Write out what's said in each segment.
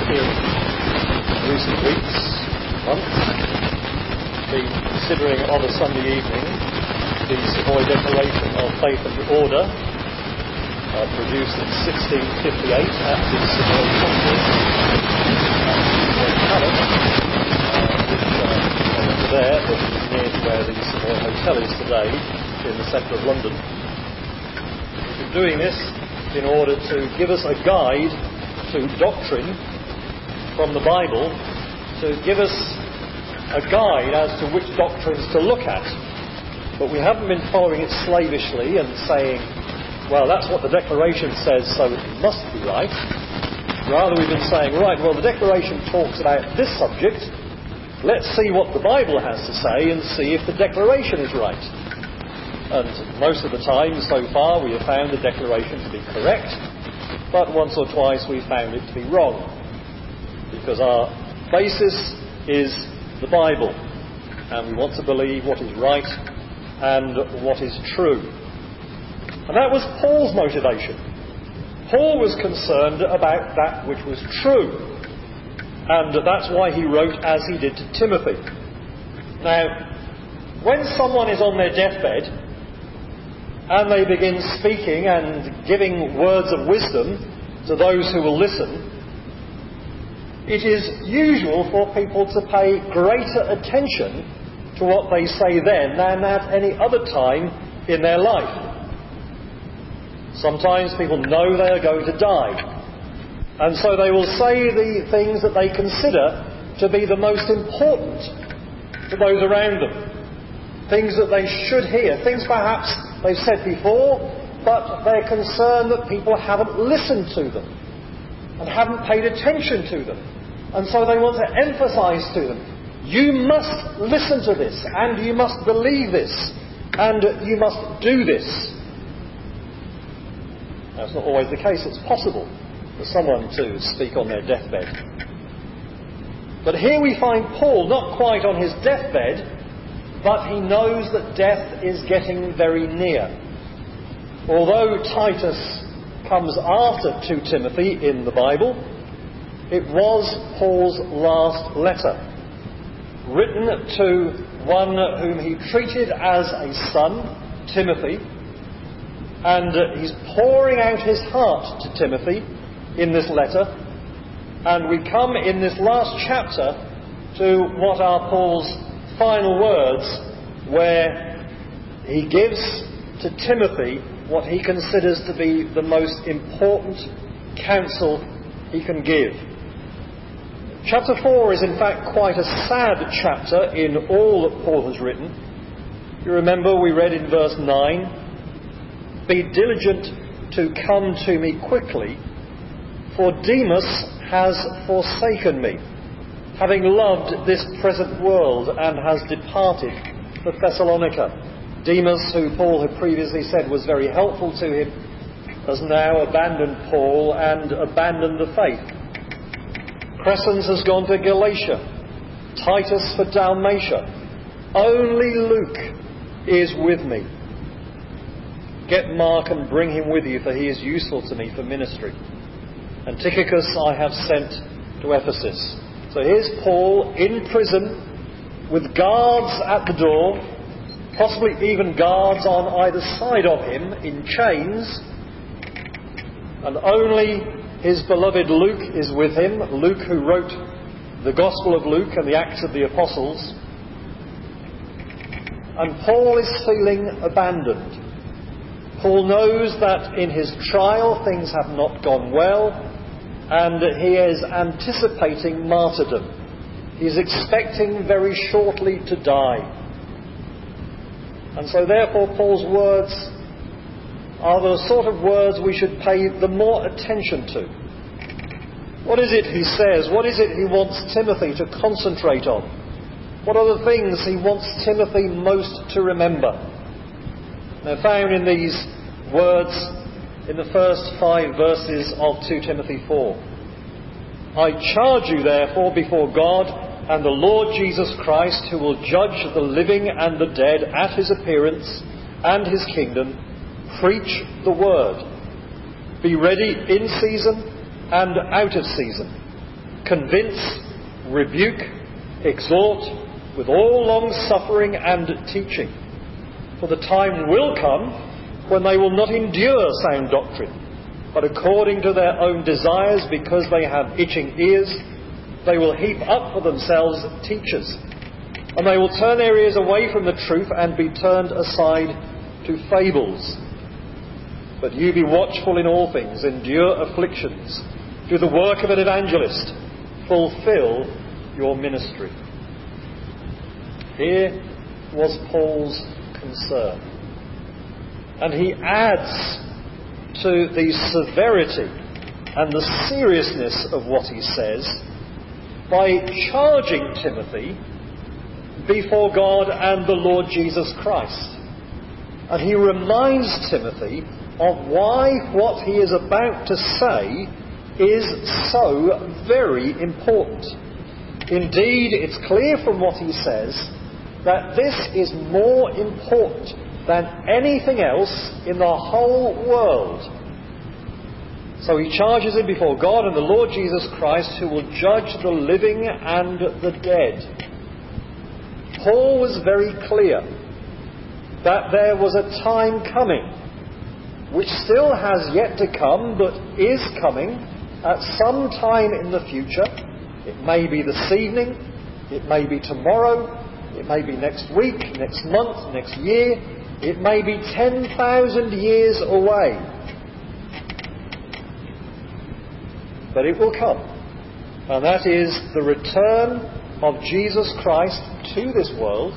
in recent weeks, months, been considering on a Sunday evening the Savoy Declaration of Faith and Order, produced in 1658 at the Savoy Conference in Palace, which over there, but near to where the Savoy Hotel is today, in the centre of London. We've been doing this in order to give us a guide to doctrine from the Bible, to give us a guide as to which doctrines to look at. But we haven't been following it slavishly and saying, well, that's what the Declaration says, so it must be right. Rather, we've been saying, right, well, the Declaration talks about this subject. Let's see what the Bible has to say and see if the Declaration is right. And most of the time, so far, we have found the Declaration to be correct, but once or twice we've found it to be wrong, because our basis is the Bible, and we want to believe what is right and what is true. And that was Paul's motivation. Paul was concerned about that which was true, and that's why he wrote as he did to Timothy. Now, when someone is on their deathbed and they begin speaking and giving words of wisdom to those who will listen, it is usual for people to pay greater attention to what they say then than at any other time in their life. Sometimes people know they are going to die, and so they will say the things that they consider to be the most important to those around them. Things that they should hear, things perhaps they've said before, but they're concerned that people haven't listened to them and haven't paid attention to them. And so they want to emphasize to them, you must listen to this, and you must believe this, and you must do this. Now, it's not always the case. It's possible for someone to speak on their deathbed. But here we find Paul not quite on his deathbed, but he knows that death is getting very near. Although Titus comes after 2 Timothy in the Bible, it was Paul's last letter, written to one whom he treated as a son, Timothy, and he's pouring out his heart to Timothy in this letter, and we come in this last chapter to what are Paul's final words, where he gives to Timothy what he considers to be the most important counsel he can give. Chapter 4 is in fact quite a sad chapter in all that Paul has written. You remember we read in verse 9, "Be diligent to come to me quickly, for Demas has forsaken me, having loved this present world, and has departed for Thessalonica." Demas, who Paul had previously said was very helpful to him, has now abandoned Paul and abandoned the faith. Crescens has gone to Galatia, Titus for Dalmatia. Only Luke is with me. Get Mark and bring him with you, for he is useful to me for ministry. And Tychicus I have sent to Ephesus. So here's Paul in prison with guards at the door, possibly even guards on either side of him in chains, and only his beloved Luke is with him, Luke who wrote the Gospel of Luke and the Acts of the Apostles. And Paul is feeling abandoned. Paul knows that in his trial things have not gone well, and he is anticipating martyrdom. He is expecting very shortly to die. And so therefore Paul's words are the sort of words we should pay the more attention to. What is it he says? What is it he wants Timothy to concentrate on? What are the things he wants Timothy most to remember? They're found in these words in the first 5 verses of 2 Timothy 4. "I charge you therefore before God and the Lord Jesus Christ, who will judge the living and the dead at his appearance and his kingdom, preach the word. Be ready in season and out of season. convince, rebuke, exhort with all long-suffering and teaching. For the time will come when they will not endure sound doctrine, but according to their own desires, because they have itching ears, they will heap up for themselves teachers, and they will turn their ears away from the truth and be turned aside to fables. But you be watchful in all things, endure afflictions, do the work of an evangelist, fulfill your ministry. Here was Paul's concern. And he adds to the severity and the seriousness of what he says by charging Timothy before God and the Lord Jesus Christ. And he reminds Timothy of why what he is about to say is so very important. Indeed, it's clear from what he says that this is more important than anything else in the whole world. So he charges him before God and the Lord Jesus Christ, who will judge the living and the dead. Paul was very clear that there was a time coming, which still has yet to come, but is coming at some time in the future. It may be this evening, it may be tomorrow, it may be next week, next month, next year, it may be 10,000 years away. But it will come. And that is the return of Jesus Christ to this world.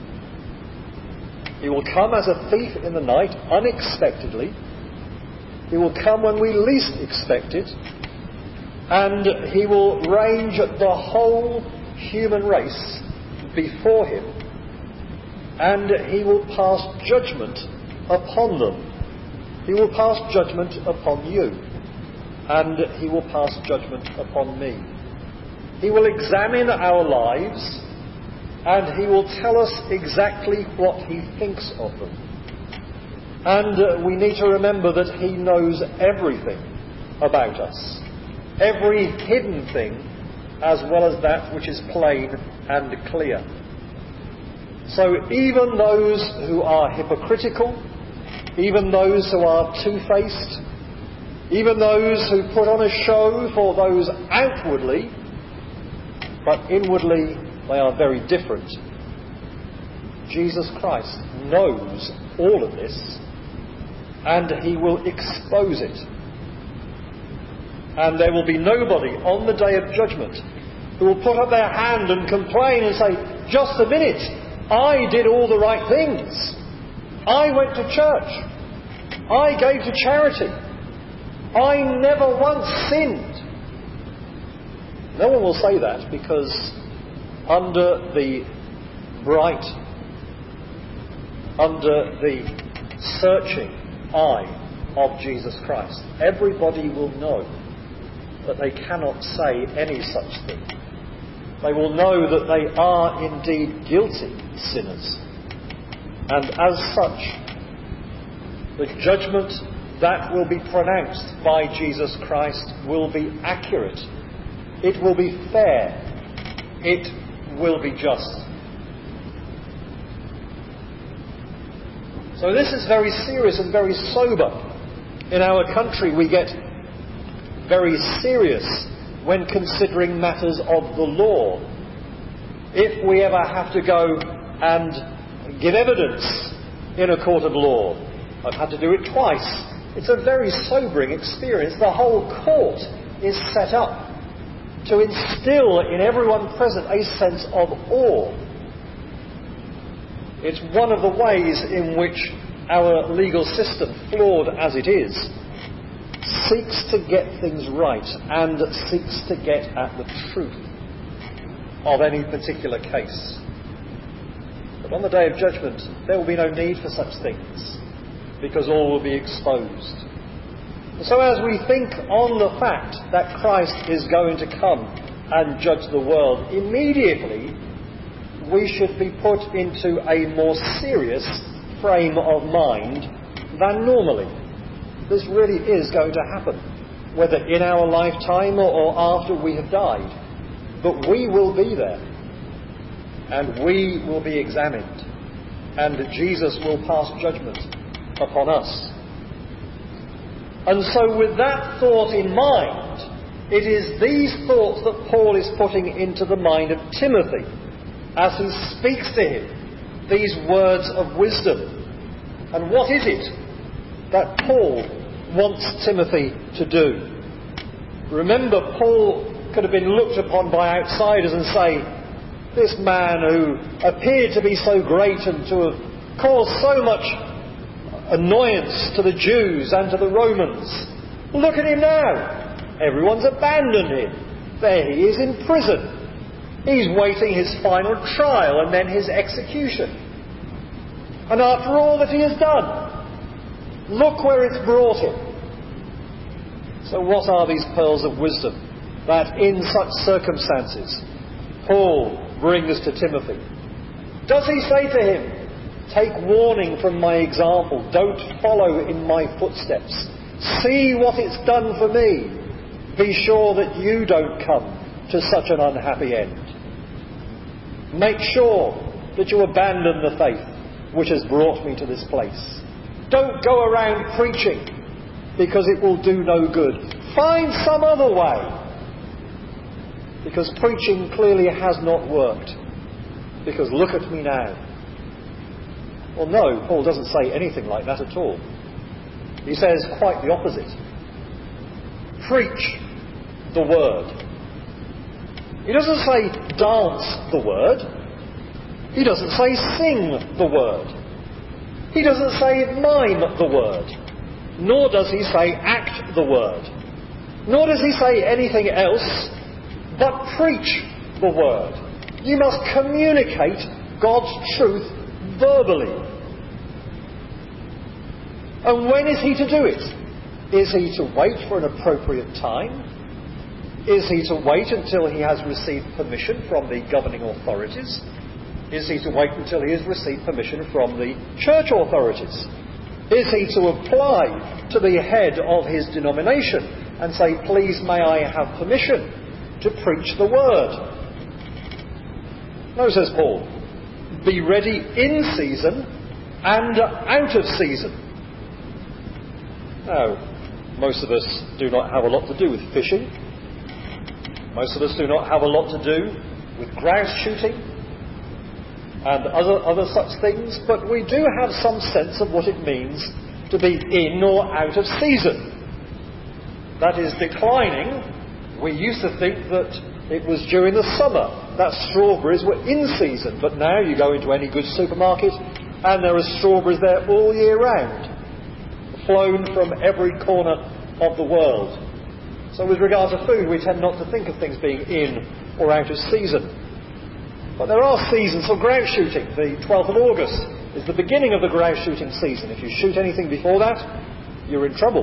He will come as a thief in the night, unexpectedly. He will come when we least expect it. And he will range the whole human race before him. And he will pass judgment upon them. He will pass judgment upon you. And he will pass judgment upon me. He will examine our lives, and he will tell us exactly what he thinks of them. And we need to remember that he knows everything about us. Every hidden thing, as well as that which is plain and clear. So even those who are hypocritical, even those who are two-faced, even those who put on a show for those outwardly, but inwardly they are very different. Jesus Christ knows all of this, and he will expose it. And there will be nobody on the day of judgment who will put up their hand and complain and say, just a minute, I did all the right things. I went to church. I gave to charity. I never once sinned. No one will say that, because under the bright, under the searching eye of Jesus Christ, everybody will know that they cannot say any such thing. They will know that they are indeed guilty sinners. And as such, the judgment that will be pronounced by Jesus Christ will be accurate. It will be fair. It will be just. So this is very serious and very sober. In our country we get very serious when considering matters of the law. If we ever have to go and give evidence in a court of law, I've had to do it twice. It's a very sobering experience. The whole court is set up to instill in everyone present a sense of awe. It's one of the ways in which our legal system, flawed as it is, seeks to get things right and seeks to get at the truth of any particular case. But on the day of judgment, there will be no need for such things, because all will be exposed. So as we think on the fact that Christ is going to come and judge the world, immediately we should be put into a more serious frame of mind than normally. This really is going to happen. whether in our lifetime or after we have died. But we will be there, and we will be examined, and Jesus will pass judgment upon us. And so with that thought in mind, it is these thoughts that Paul is putting into the mind of Timothy as he speaks to him these words of wisdom. And what is it that Paul wants Timothy to do? Remember, Paul could have been looked upon by outsiders and say, this man who appeared to be so great and to have caused so much annoyance to the Jews and to the Romans, look at him now. Everyone's abandoned him. There he is in prison. He's waiting his final trial and then his execution. And after all that he has done, look where it's brought him. So what are these pearls of wisdom that in such circumstances Paul brings to Timothy? Does he say to him, take warning from my example, don't follow in my footsteps, see what it's done for me, be sure that you don't come to such an unhappy end. Make sure that you abandon the faith which has brought me to this place. Don't go around preaching, because it will do no good. Find some other way, because preaching clearly has not worked. Because look at me now. Well, no, Paul doesn't say anything like that at all. He says quite the opposite. Preach the word. He doesn't say dance the word. He doesn't say sing the word. He doesn't say mime the word. Nor does he say act the word. Nor does he say anything else but preach the word. You must communicate God's truth verbally. And when is he to do it? Is he to wait for an appropriate time? Is he to wait until he has received permission from the governing authorities? Is he to wait until he has received permission from the church authorities? Is he to apply to the head of his denomination and say, please may I have permission to preach the word? No, says Paul, be ready in season and out of season. Now, most of us do not have a lot to do with fishing. Most of us do not have a lot to do with grouse shooting and other such things, but we do have some sense of what it means to be in or out of season. That is declining. We used to think that it was during the summer that strawberries were in season, but now you go into any good supermarket and there are strawberries there all year round, flown from every corner of the world. So with regard to food, we tend not to think of things being in or out of season. But there are seasons for grouse shooting. The 12th of August is the beginning of the grouse shooting season. If you shoot anything before that, you're in trouble.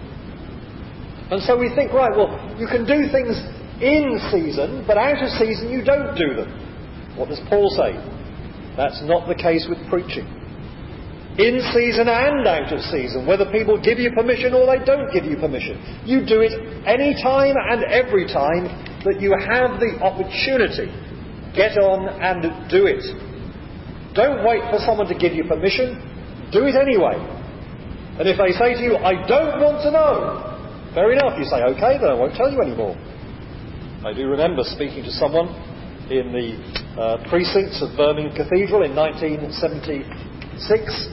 And so we think, right, well, you can do things in season, but out of season you don't do them. What does Paul say? That's not the case with preaching. In season and out of season, whether people give you permission or they don't give you permission. You do it any time and every time that you have the opportunity. Get on and do it. Don't wait for someone to give you permission. Do it anyway. And if they say to you, I don't want to know, fair enough, you say, okay, then I won't tell you anymore. I do remember speaking to someone in the precincts of Birmingham Cathedral in 1976,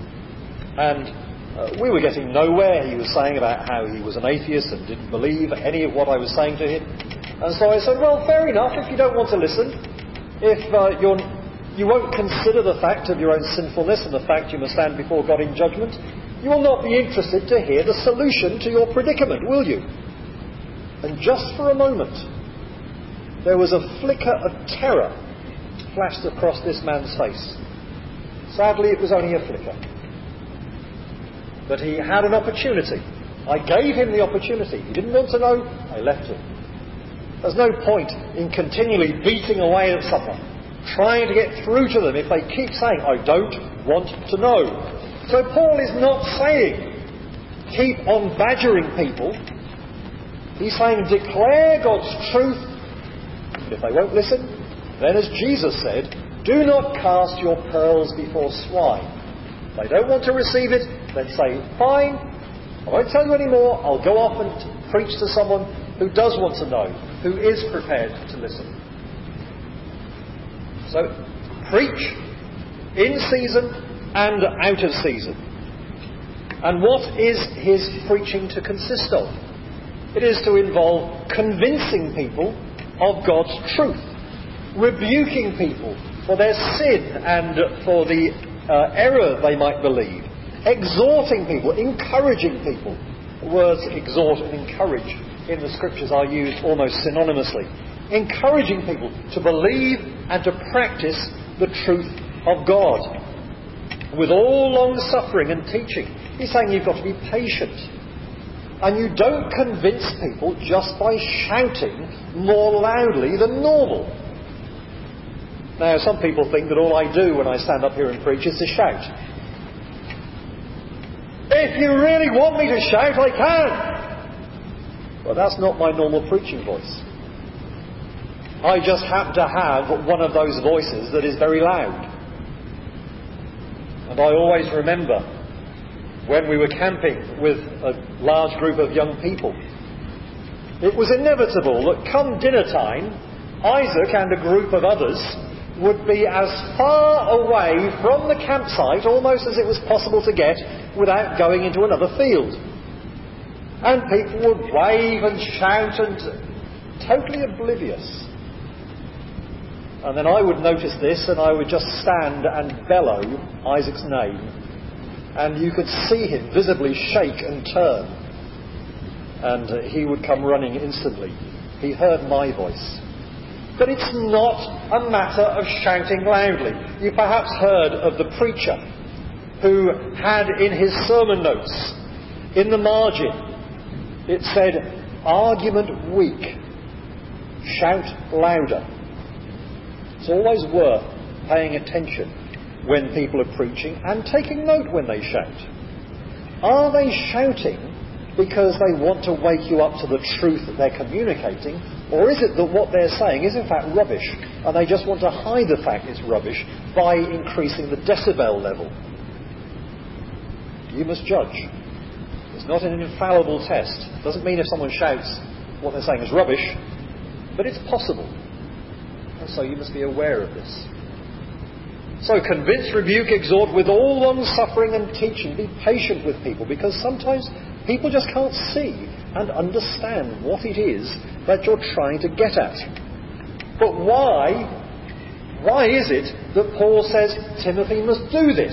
and we were getting nowhere. He was saying about how he was an atheist and didn't believe any of what I was saying to him. And so I said, well, fair enough, if you don't want to listen, if you won't consider the fact of your own sinfulness and the fact you must stand before God in judgment, you will not be interested to hear the solution to your predicament, will you? And just for a moment, there was a flicker of terror flashed across this man's face. Sadly, it was only a flicker. But he had an opportunity. I gave him the opportunity. He didn't want to know, I left him. There's no point in continually beating away at someone, trying to get through to them if they keep saying, I don't want to know. So Paul is not saying keep on badgering people He's saying, declare God's truth. If they won't listen, then as Jesus said, do not cast your pearls before swine. If they don't want to receive it, then say, fine, I won't tell you any more. I'll go off and preach to someone who does want to know, who is prepared to listen. So, preach in season and out of season. And what is his preaching to consist of? It is to involve convincing people of God's truth, rebuking people for their sin and for the error they might believe, exhorting people, encouraging people. The words exhort and encourage in the Scriptures are used almost synonymously. Encouraging people to believe and to practice the truth of God. With all long-suffering and teaching. He's saying you've got to be patient. And you don't convince people just by shouting more loudly than normal. Now, some people think that all I do when I stand up here and preach is to shout. If you really want me to shout, I can. But that's not my normal preaching voice. I just happen to have one of those voices that is very loud. And I always remember when we were camping with a large group of young people, it was inevitable that come dinner time, Isaac and a group of others would be as far away from the campsite almost as it was possible to get without going into another field. And people would wave and shout and totally oblivious. And then I would notice this and I would just stand and bellow Isaac's name. And you could see him visibly shake and turn. And he would come running instantly. He heard my voice. But it's not a matter of shouting loudly. You perhaps heard of the preacher who had in his sermon notes, in the margin, it said, argument weak, shout louder. It's always worth paying attention when people are preaching and taking note when they shout. Are they shouting because they want to wake you up to the truth that they're communicating, or is it that what they're saying is in fact rubbish and they just want to hide the fact it's rubbish by increasing the decibel level? You must judge. It's not an infallible test. It doesn't mean if someone shouts what they're saying is rubbish, but it's possible. And so you must be aware of this. So convince, rebuke, exhort with all long-suffering and teaching. Be patient with people, because sometimes people just can't see and understand what it is that you're trying to get at. But why is it that Paul says Timothy must do this?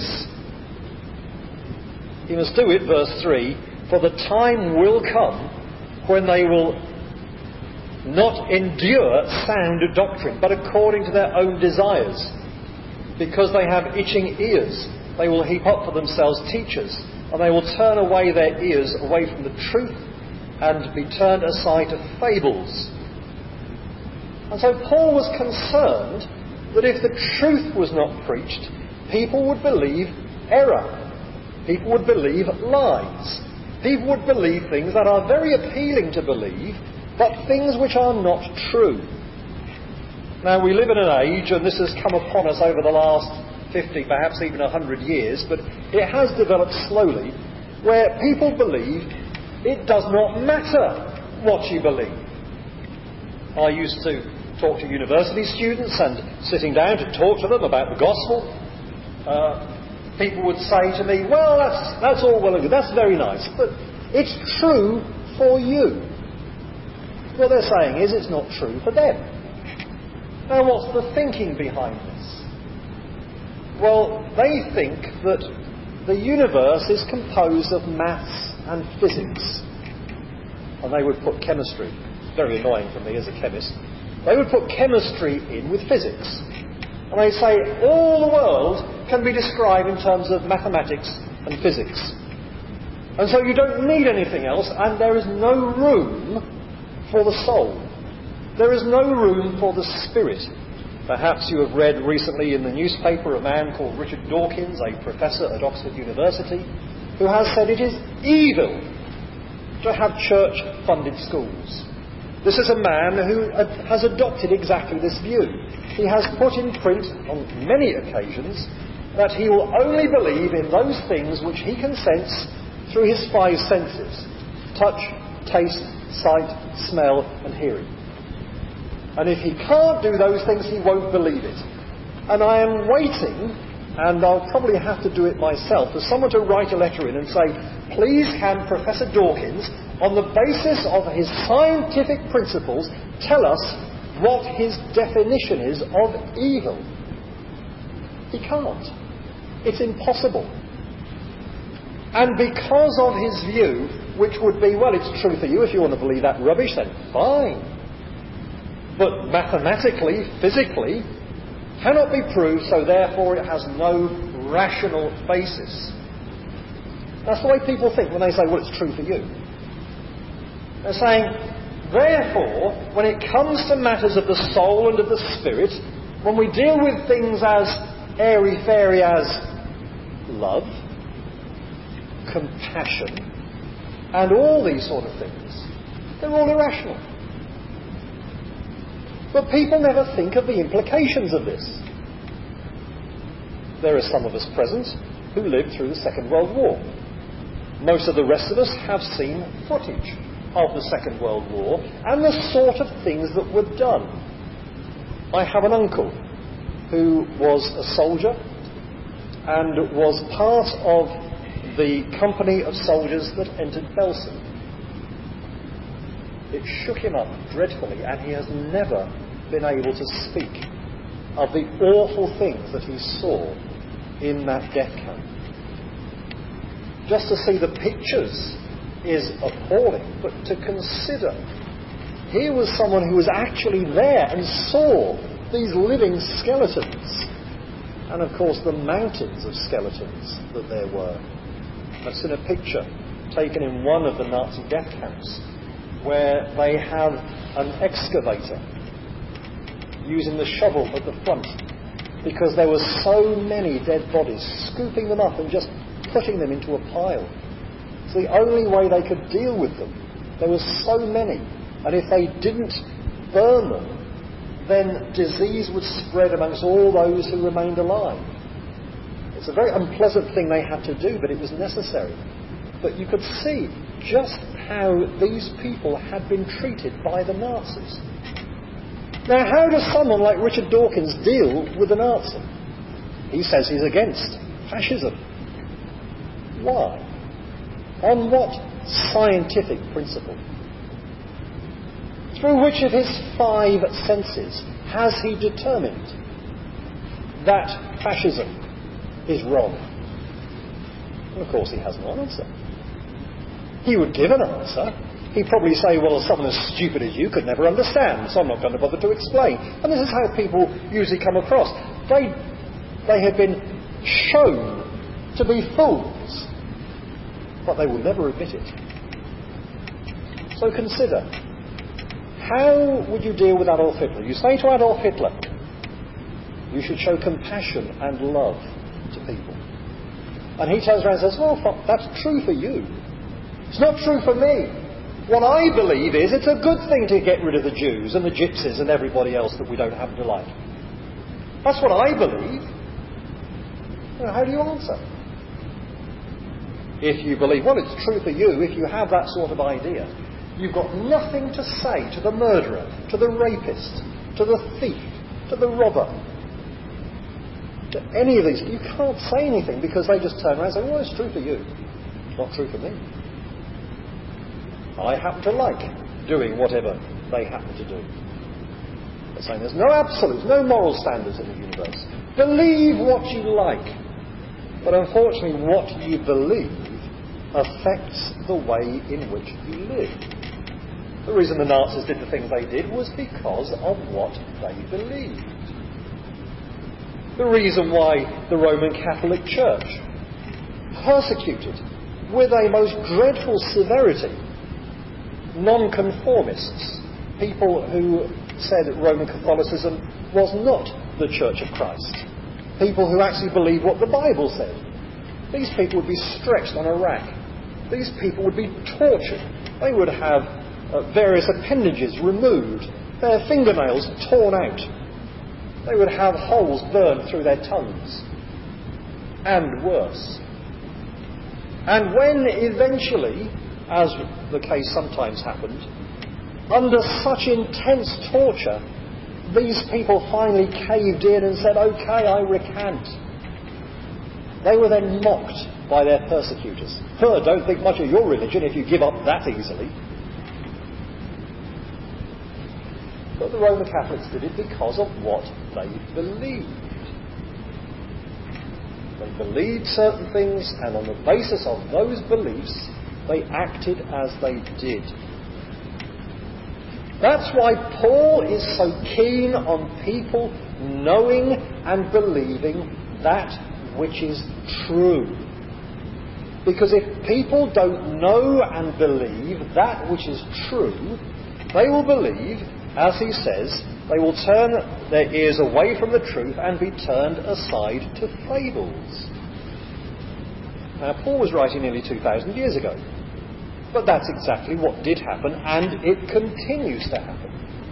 He must do it, verse 3, for the time will come when they will not endure sound doctrine, but according to their own desires. Because they have itching ears, they will heap up for themselves teachers, and they will turn away their ears away from the truth and be turned aside to fables. And so Paul was concerned that if the truth was not preached, people would believe error. People would believe lies. People would believe things that are very appealing to believe, but things which are not true. Now, we live in an age, and this has come upon us over the last 50, perhaps even 100 years, but it has developed slowly, where people believe it does not matter what you believe. I used to talk to university students, and sitting down to talk to them about the gospel, people would say to me, well, that's all well and good, that's very nice, but it's true for you. What they're saying is it's not true for them. Now, what's the thinking behind this? Well, they think that the universe is composed of maths and physics. And they would put chemistry, very annoying for me as a chemist, they would put chemistry in with physics. And they say all the world can be described in terms of mathematics and physics. And so you don't need anything else, and there is no room for the soul. There is no room for the spirit. Perhaps you have read recently in the newspaper a man called Richard Dawkins, a professor at Oxford University, who has said it is evil to have church-funded schools. This is a man who has adopted exactly this view. He has put in print on many occasions that he will only believe in those things which he can sense through his five senses: touch, taste, sight, smell and hearing. And if he can't do those things, he won't believe it. And I am waiting, and I'll probably have to do it myself, for someone to write a letter in and say, please can Professor Dawkins, on the basis of his scientific principles, tell us what his definition is of evil. He can't. It's impossible. And because of his view, which would be, well, it's true for you, if you want to believe that rubbish, then fine. But mathematically, physically, cannot be proved, so therefore it has no rational basis. That's the way people think when they say, well, it's true for you. They're saying, therefore, when it comes to matters of the soul and of the spirit, when we deal with things as airy-fairy as love, compassion, and all these sort of things, they're all irrational. But people never think of the implications of this. There are some of us present who lived through the Second World War. Most of the rest of us have seen footage of the Second World War and the sort of things that were done. I have an uncle who was a soldier and was part of the company of soldiers that entered Belsen. It shook him up dreadfully, and he has never been able to speak of the awful things that he saw in that death camp. Just to see the pictures is appalling, but to consider here was someone who was actually there and saw these living skeletons, and of course the mountains of skeletons that there were. I've seen a picture taken in one of the Nazi death camps where they have an excavator using the shovel at the front because there were so many dead bodies, scooping them up and just putting them into a pile. It's the only way they could deal with them. There were so many, and if they didn't burn them, then disease would spread amongst all those who remained alive. It's a very unpleasant thing they had to do, but it was necessary. But you could see just how these people had been treated by the Nazis. Now, how does someone like Richard Dawkins deal with the Nazi? He says he's against fascism. Why? On what scientific principle? Through which of his five senses has he determined that fascism is wrong? And of course he has no answer. He would give an answer. He'd probably say, well, someone as stupid as you could never understand, so I'm not going to bother to explain. And this is how people usually come across. They have been shown to be fools, but they will never admit it. So consider, how would you deal with Adolf Hitler? You say to Adolf Hitler, you should show compassion and love to people. And he turns around and says, well, that's true for you. It's not true for me. What I believe is it's a good thing to get rid of the Jews and the gypsies and everybody else that we don't happen to like. That's what I believe. Well, how do you answer? If you believe, well, it's true for you, if you have that sort of idea, you've got nothing to say to the murderer, to the rapist, to the thief, to the robber, to any of these. You can't say anything because they just turn around and say, well, it's true for you. It's not true for me. I happen to like doing whatever they happen to do. They're saying there's no absolutes, no moral standards in the universe. Believe what you like. But unfortunately, what you believe affects the way in which you live. The reason the Nazis did the things they did was because of what they believed. The reason why the Roman Catholic Church persecuted with a most dreadful severity nonconformists, people who said that Roman Catholicism was not the Church of Christ, people who actually believed what the Bible said. These people would be stretched on a rack. These people would be tortured They would have various appendages removed, their fingernails torn out. They would have holes burned through their tongues, and worse. And when eventually, as the case sometimes happened, under such intense torture, these people finally caved in and said, "Okay, I recant." They were then mocked by their persecutors. Don't think much of your religion if you give up that easily. But the Roman Catholics did it because of what they believed. They believed certain things, and on the basis of those beliefs, they acted as they did. That's why Paul is so keen on people knowing and believing that which is true. Because if people don't know and believe that which is true, they will believe, as he says, they will turn their ears away from the truth and be turned aside to fables. Now, Paul was writing nearly 2,000 years ago. But that's exactly what did happen, and it continues to happen.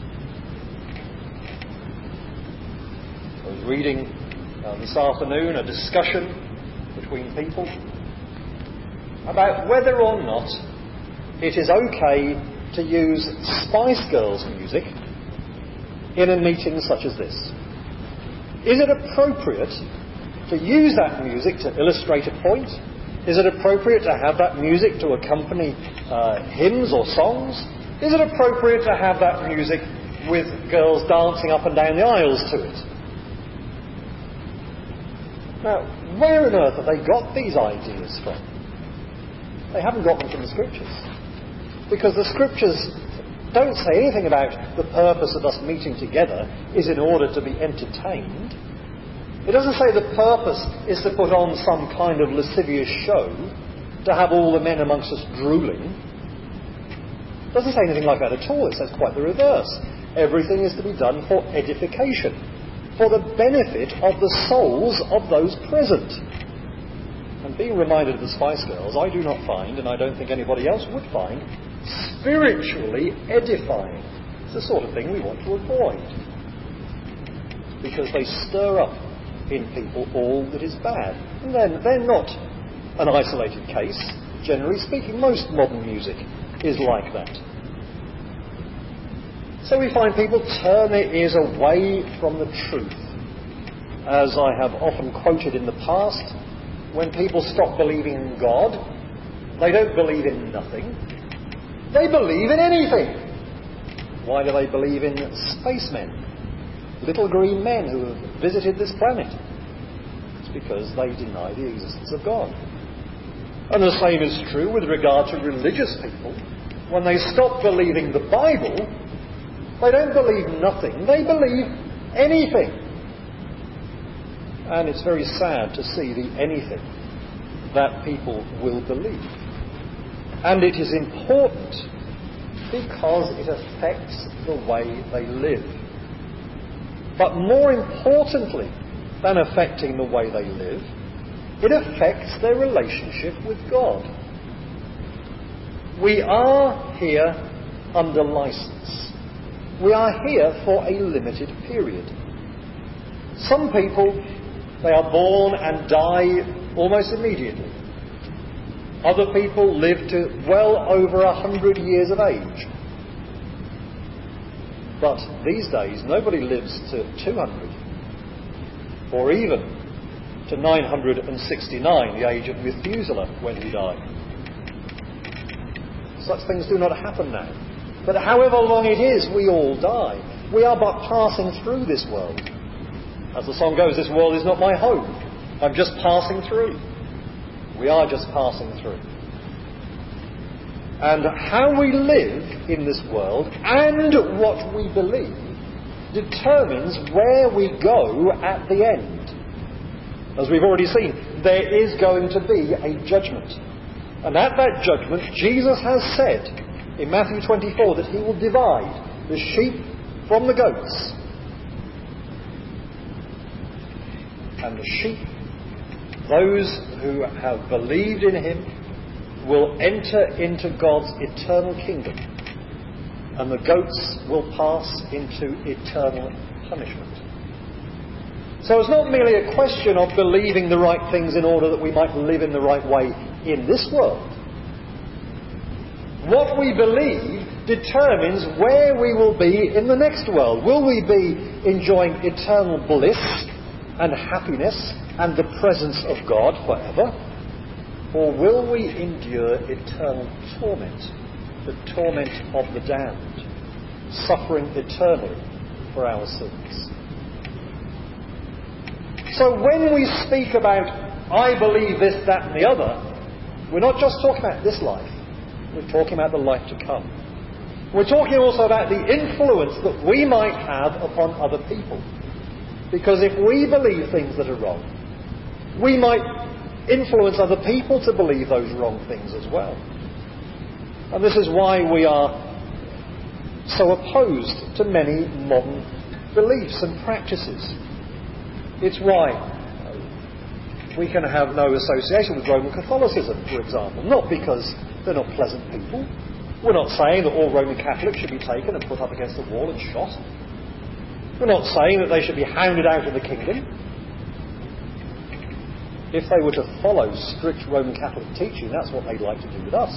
I was reading this afternoon a discussion between people about whether or not it is okay to use Spice Girls music in a meeting such as this. Is it appropriate to use that music to illustrate a point? Is it appropriate to have that music to accompany hymns or songs? Is it appropriate to have that music with girls dancing up and down the aisles to it? Now, where on earth have they got these ideas from? They haven't got them from the Scriptures. Because the Scriptures don't say anything about the purpose of us meeting together is in order to be entertained. It doesn't say the purpose is to put on some kind of lascivious show, to have all the men amongst us drooling. It doesn't say anything like that at all. It says quite the reverse. Everything is to be done for edification, for the benefit of the souls of those present. And being reminded of the Spice Girls, I do not find, and I don't think anybody else would find, spiritually edifying. It's the sort of thing we want to avoid. Because they stir up in people all that is bad. And then they're not an isolated case. Generally speaking, most modern music is like that. So we find people turn their ears away from the truth. As I have often quoted in the past, when people stop believing in God, they don't believe in nothing. They believe in anything. Why do they believe in spacemen? Little green men who have visited this planet? It's because they deny the existence of God. And the same is true with regard to religious people. When they stop believing the Bible, they don't believe nothing, they believe anything. And it's very sad to see the anything that people will believe. And it is important because it affects the way they live. But more importantly than affecting the way they live, it affects their relationship with God. We are here under license. We are here for a limited period. Some people, they are born and die almost immediately. Other people live to well over 100 years of age. But these days, nobody lives to 200, or even to 969, the age of Methuselah when he died. Such things do not happen now. But however long it is, we all die. We are but passing through this world. As the song goes, this world is not my home. I'm just passing through. We are just passing through. And how we live in this world and what we believe determines where we go at the end. As we've already seen, there is going to be a judgment. And at that judgment, Jesus has said in Matthew 24 that he will divide the sheep from the goats. And the sheep, those who have believed in him, will enter into God's eternal kingdom, and the goats will pass into eternal punishment. So it's not merely a question of believing the right things in order that we might live in the right way in this world. What we believe determines where we will be in the next world. Will we be enjoying eternal bliss and happiness and the presence of God forever? Or will we endure eternal torment, the torment of the damned, suffering eternally for our sins? So when we speak about, I believe this, that and the other, we're not just talking about this life, we're talking about the life to come. We're talking also about the influence that we might have upon other people. Because if we believe things that are wrong, we might influence other people to believe those wrong things as well. And this is why we are so opposed to many modern beliefs and practices. It's why we can have no association with Roman Catholicism, for example. Not because they're not pleasant people. We're not saying that all Roman Catholics should be taken and put up against a wall and shot. We're not saying that they should be hounded out of the kingdom. If they were to follow strict Roman Catholic teaching, that's what they'd like to do with us.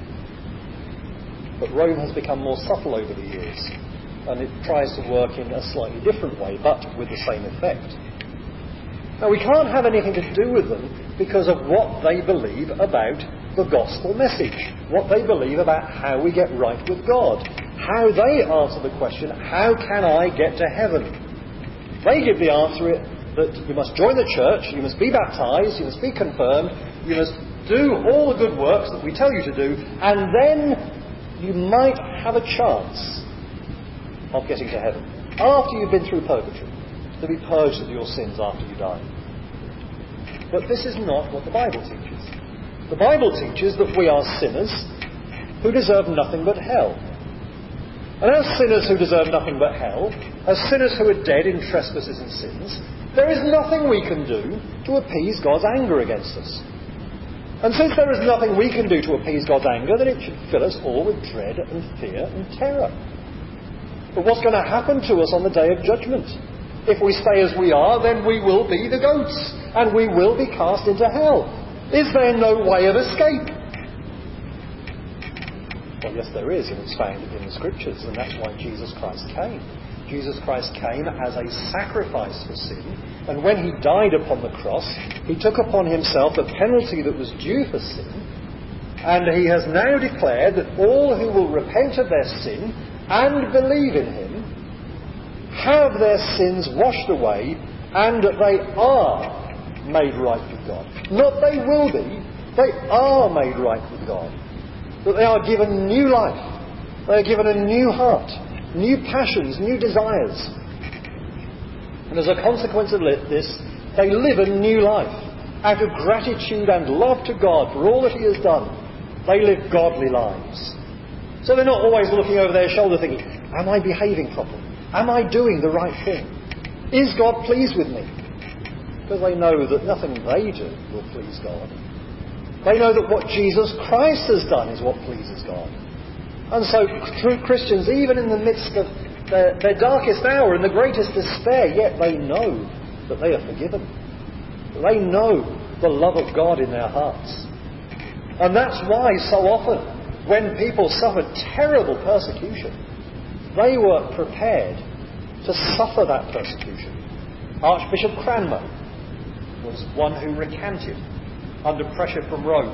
But Rome has become more subtle over the years, and it tries to work in a slightly different way, but with the same effect. Now, we can't have anything to do with them because of what they believe about the gospel message, what they believe about how we get right with God, how they answer the question, how can I get to heaven? They give the answer that you must join the church, you must be baptized, you must be confirmed, you must do all the good works that we tell you to do, and then you might have a chance of getting to heaven after you've been through purgatory, to be purged of your sins after you die. But this is not what the Bible teaches. The Bible teaches that we are sinners who deserve nothing but hell. And as sinners who deserve nothing but hell, as sinners who are dead in trespasses and sins, there is nothing we can do to appease God's anger against us. And since there is nothing we can do to appease God's anger, then it should fill us all with dread and fear and terror. But what's going to happen to us on the day of judgment? If we stay as we are, then we will be the goats, and we will be cast into hell. Is there no way of escape? Well, yes, there is, and it's found in the Scriptures, and that's why Jesus Christ came. Jesus Christ came as a sacrifice for sin, and when he died upon the cross, he took upon himself the penalty that was due for sin, and he has now declared that all who will repent of their sin and believe in him have their sins washed away, and that they are made right with God. Not they will be, they are made right with God. That they are given new life, they are given a new heart, new passions, new desires. And as a consequence of this, they live a new life. Out of gratitude and love to God for all that he has done, they live godly lives. So they're not always looking over their shoulder thinking, am I behaving properly? Am I doing the right thing? Is God pleased with me? Because they know that nothing they do will please God. They know that what Jesus Christ has done is what pleases God. And so true Christians, even in the midst of their darkest hour and the greatest despair, yet they know that they are forgiven. They know the love of God in their hearts. And that's why so often when people suffered terrible persecution, they were prepared to suffer that persecution. Archbishop Cranmer was one who recanted under pressure from Rome.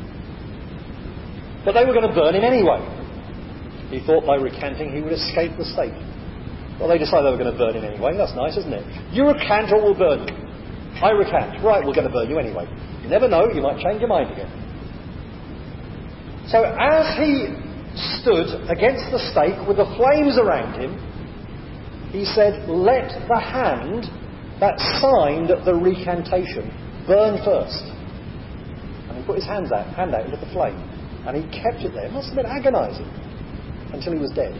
But they were going to burn him anyway. He thought by recanting he would escape the stake. Well, they decided they were going to burn him anyway. That's nice, isn't it? You recant or we'll burn you. I recant. Right, we're going to burn you anyway. You never know, you might change your mind again. So as he stood against the stake with the flames around him, he said, let the hand that signed the recantation burn first. And he put his hand out into the flame. And he kept it there. It must have been agonizing until he was dead.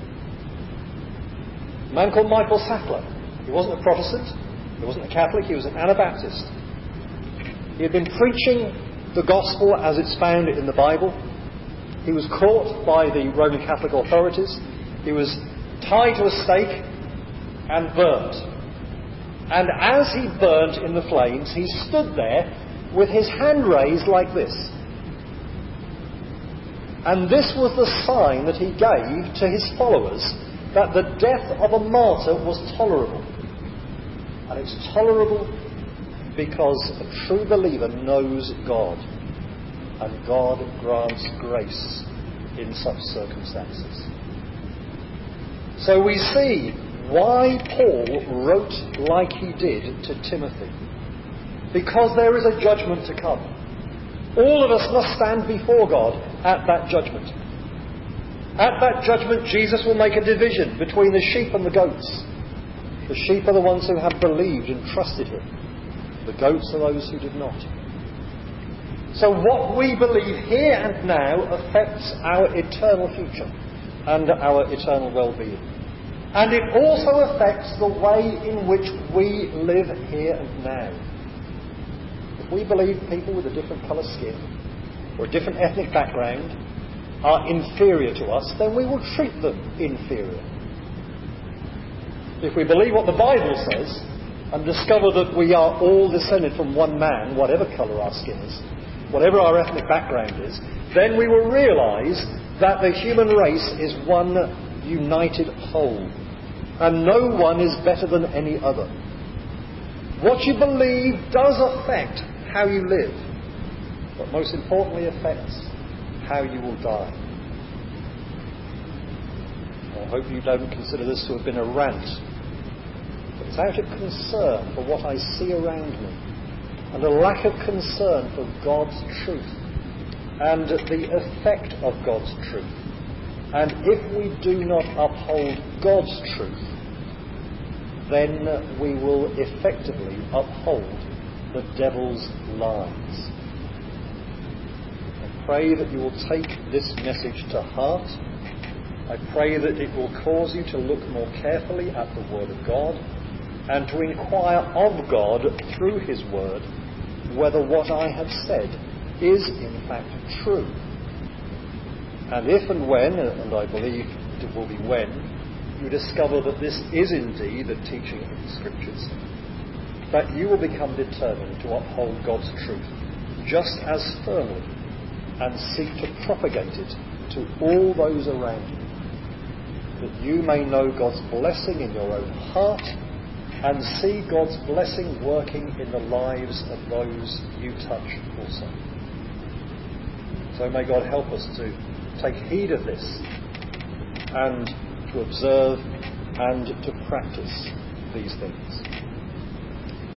A man called Michael Sattler. He wasn't a Protestant. He wasn't a Catholic. He was an Anabaptist. He had been preaching the gospel as it's found in the Bible. He was caught by the Roman Catholic authorities. He was tied to a stake and burnt. And as he burnt in the flames, he stood there with his hand raised like this. And this was the sign that he gave to his followers, that the death of a martyr was tolerable. And it's tolerable because a true believer knows God, and God grants grace in such circumstances. So we see why Paul wrote like he did to Timothy. Because there is a judgment to come. All of us must stand before God at that judgment. At that judgment, Jesus will make a division between the sheep and the goats. The sheep are the ones who have believed and trusted him. The goats are those who did not. So what we believe here and now affects our eternal future and our eternal well-being. And it also affects the way in which we live here and now. If we believe people with a different colour skin or a different ethnic background are inferior to us, then we will treat them inferior. If we believe what the Bible says and discover that we are all descended from one man, whatever colour our skin is, whatever our ethnic background is, then we will realise that the human race is one united whole, and no one is better than any other. What you believe does affect how you live, but most importantly affects how you will die. I hope you don't consider this to have been a rant, but it's out of concern for what I see around me, and a lack of concern for God's truth and the effect of God's truth. And if we do not uphold God's truth, then we will effectively uphold the devil's lies. I pray that you will take this message to heart. I pray that it will cause you to look more carefully at the Word of God and to inquire of God through His Word whether what I have said is in fact true. And if and when, and I believe it will be when, you discover that this is indeed the teaching of the Scriptures, that you will become determined to uphold God's truth just as firmly and seek to propagate it to all those around you, that you may know God's blessing in your own heart and see God's blessing working in the lives of those you touch also. So may God help us to take heed of this and to observe and to practice these things.